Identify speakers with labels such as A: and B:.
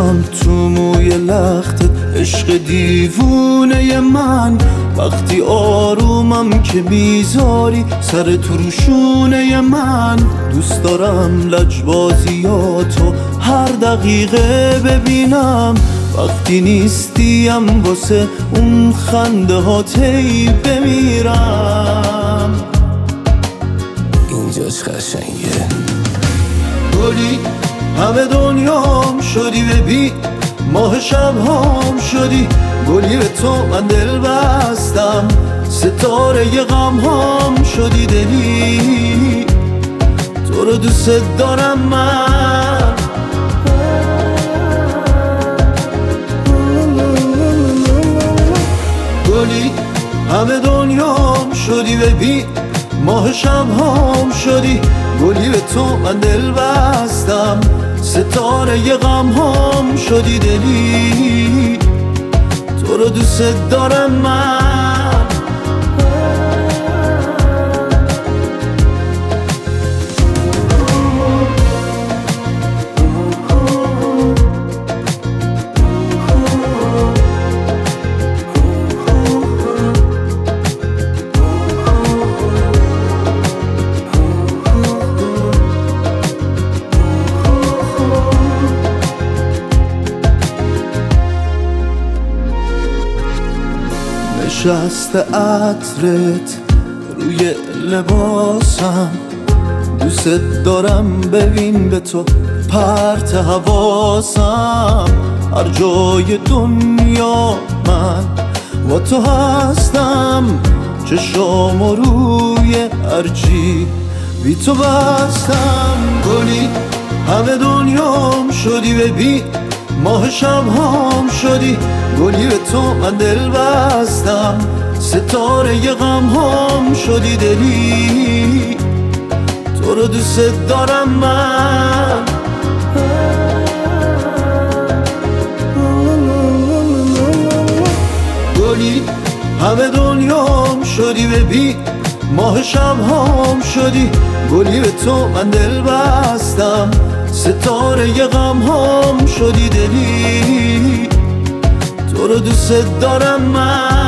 A: میشم تو موی لختت، عشق دیوونه من. وقتی آرومم که میذاری سر تو روشونه من. دوست دارم لجبازیاتو هر دقیقه ببینم، وقتی نیستیم واسه اون خنده هاتی بمیرم.
B: اینجاش قشنگه.
A: گلی همه دنیام شدی، ببین ماه شبهام شدی. گلی به تو من دل بستم، ستاره غم هام شدی. دلی تو رو دوست دارم من. گلی همه دنیام شدی، ببین ماه شبهام شدی. گلی به تو من دل بستم، ستاره غم هام شدی. دلی تو رو دوست دارم من. نشسته عطرت روی لباسم، دوست دارم ببین به تو پرت حواسم. هر جای دنیا من با تو هستم، چشام روی هرچی بی تو بستم. گلی همه دنیام شدی، ببین ماه شبهام شدی. گلی به تو من دل بستم، ستاره غم هام شدی. دلی تو رو دوست دارم من. گلی همه دنیام شدی، ببین ماه شبهام شدی. گلی به تو من دل بستم، ستاره غم هام شدی. دلی تو رو دوست دارم من.